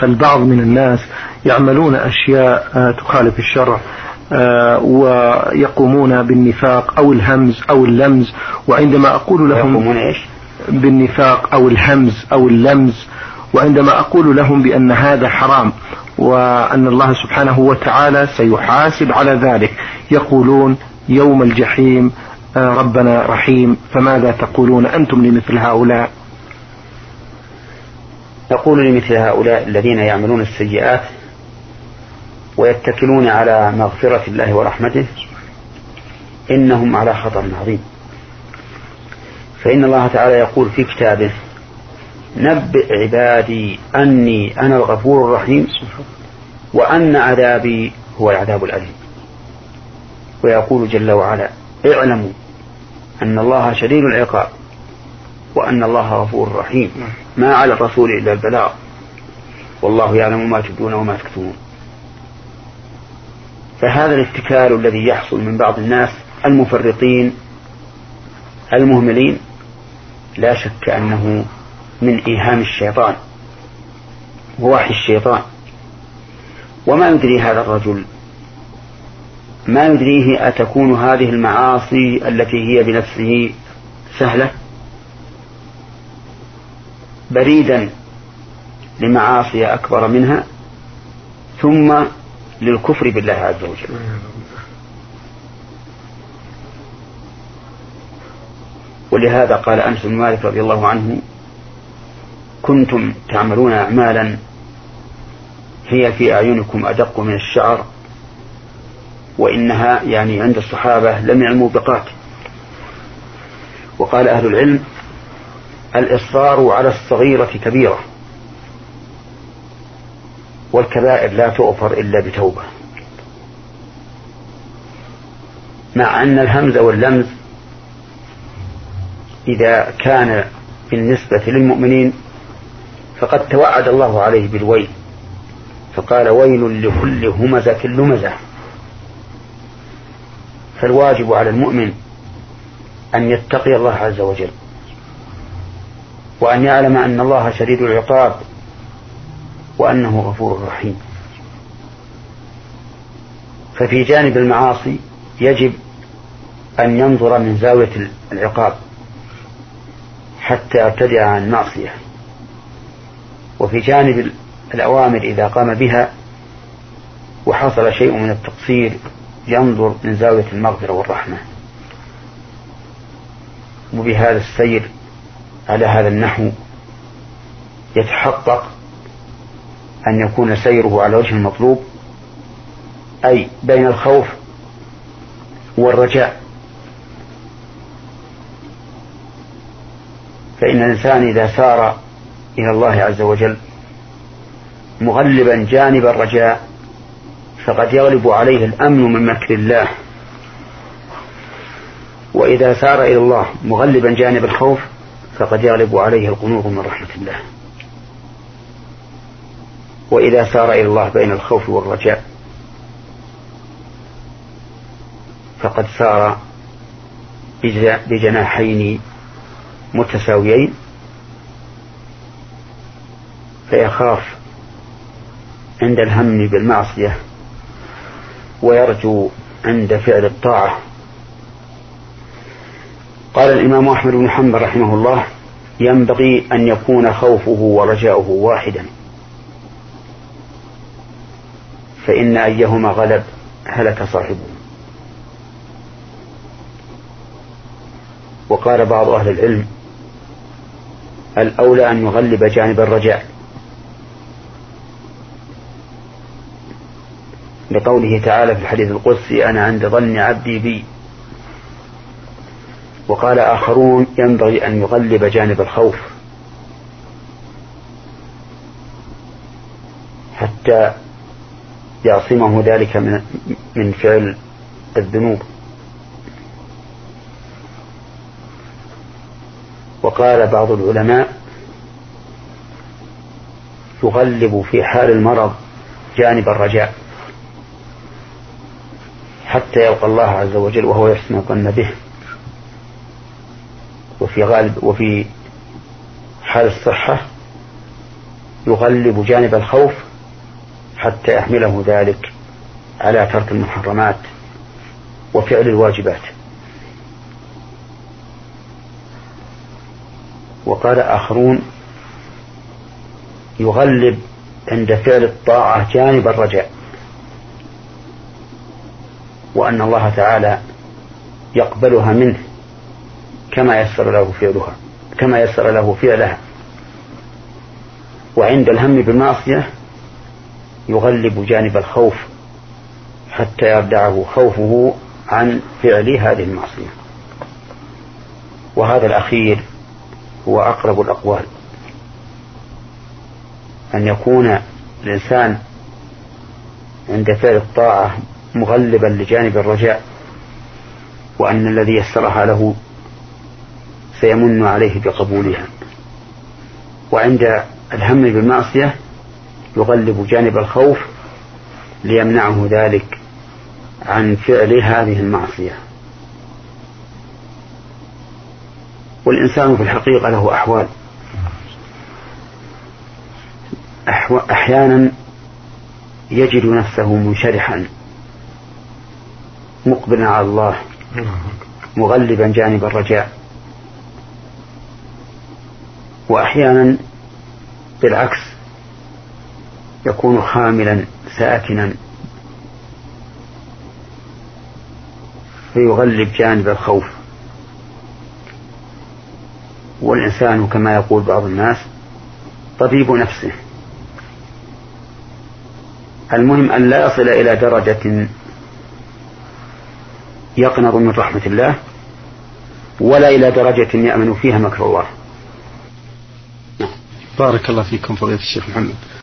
فالبعض من الناس يعملون أشياء تخالف الشرع ويقومون بالنفاق أو الهمز أو اللمز، وعندما أقول لهم بالنفاق أو الهمز أو اللمز، وعندما أقول لهم بأن هذا حرام وأن الله سبحانه وتعالى سيحاسب على ذلك، يقولون يوم الجحيم ربنا رحيم. فماذا تقولون أنتم لمثل هؤلاء؟ نقول لمثل هؤلاء الذين يعملون السيئات ويتكلون على مغفرة الله ورحمته إنهم على خطر عظيم. فإن الله تعالى يقول في كتابه: نبئ عبادي أني أنا الغفور الرحيم وأن عذابي هو العذاب الأليم. ويقول جل وعلا: اعلموا أن الله شديد العقاب وأن الله غفور رحيم، ما على الرسول إلا البلاغ والله يعلم ما تبدون وما تكتمون. فهذا الاتكال الذي يحصل من بعض الناس المفرطين المهملين لا شك أنه من إيهام الشيطان ووحي الشيطان. وما يدري هذا الرجل، ما يدريه أتكون هذه المعاصي التي هي بنفسه سهلة بريدا لمعاصي أكبر منها ثم للكفر بالله عز وجل. ولهذا قال أنس بن مالك رضي الله عنه: كنتم تعملون أعمالا هي في أعينكم أدق من الشعر وإنها يعني عند الصحابة لم يعلموا بقات. وقال أهل العلم: الإصرار على الصغيرة كبيرة، والكبائر لا تغفر إلا بتوبة. مع أن الهمز واللمز إذا كان بالنسبة للمؤمنين فقد توعد الله عليه بالويل، فقال: ويل لكل همزة لمزة. فالواجب على المؤمن أن يتقي الله عز وجل وأن يعلم أن الله شديد العقاب وأنه غفور رحيم. ففي جانب المعاصي يجب أن ينظر من زاوية العقاب حتى يبتدع عن معصية، وفي جانب الأوامر إذا قام بها وحصل شيء من التقصير ينظر من زاوية المغفرة والرحمة. وبهذا السير على هذا النحو يتحقق أن يكون سيره على وجه المطلوب، أي بين الخوف والرجاء. فإن الإنسان إذا سار إلى الله عز وجل مغلبا جانب الرجاء فقد يغلب عليه الأمن من مكر الله، وإذا سار إلى الله مغلبا جانب الخوف فقد يغلب عليه القنوط من رحمة الله. وإذا سار إلى الله بين الخوف والرجاء فقد سار بجناحين متساويين، فيخاف عند الهم بالمعصية ويرجو عند فعل الطاعة. قال الإمام أحمد بن حنبل رحمه الله: ينبغي أن يكون خوفه ورجاؤه واحدا، فإن أيهما غلب هلك صاحبه. وقال بعض أهل العلم: الأولى أن يغلب جانب الرجاء، لقوله تعالى في الحديث القدسي: أنا عند ظن عبدي بي. وقال آخرون: ينبغي أن يغلب جانب الخوف حتى يعصمه ذلك من فعل الذنوب. وقال بعض العلماء: يغلب في حال المرض جانب الرجاء حتى يلقى الله عز وجل وهو يحسن الظن به. وفي حال الصحة يغلب جانب الخوف حتى يحمله ذلك على ترك المحرمات وفعل الواجبات. وقال آخرون يغلب عند فعل الطاعة جانب الرجاء، وأن الله تعالى يقبلها منه كما يسر له فعلها. وعند الهم بالمعصية يغلب جانب الخوف حتى يردعه خوفه عن فعل هذه المعصية. وهذا الأخير هو أقرب الأقوال، أن يكون الإنسان عند فعل الطاعة مغلبا لجانب الرجاء، وأن الذي يسرها له سيمن عليه بقبولها. وعند الهم بالمعصية يغلب جانب الخوف ليمنعه ذلك عن فعل هذه المعصية. والإنسان في الحقيقة له أحوال، أحيانا يجد نفسه منشرحا مقبلا على الله مغلبا جانب الرجاء، وأحيانا بالعكس يكون خاملا ساكنا فيغلب جانب الخوف. والإنسان كما يقول بعض الناس طبيب نفسه. المهم أن لا يصل إلى درجة يقنط من رحمة الله، ولا إلى درجة يأمن فيها مكر الله. بارك الله فيكم فضيلة الشيخ محمد.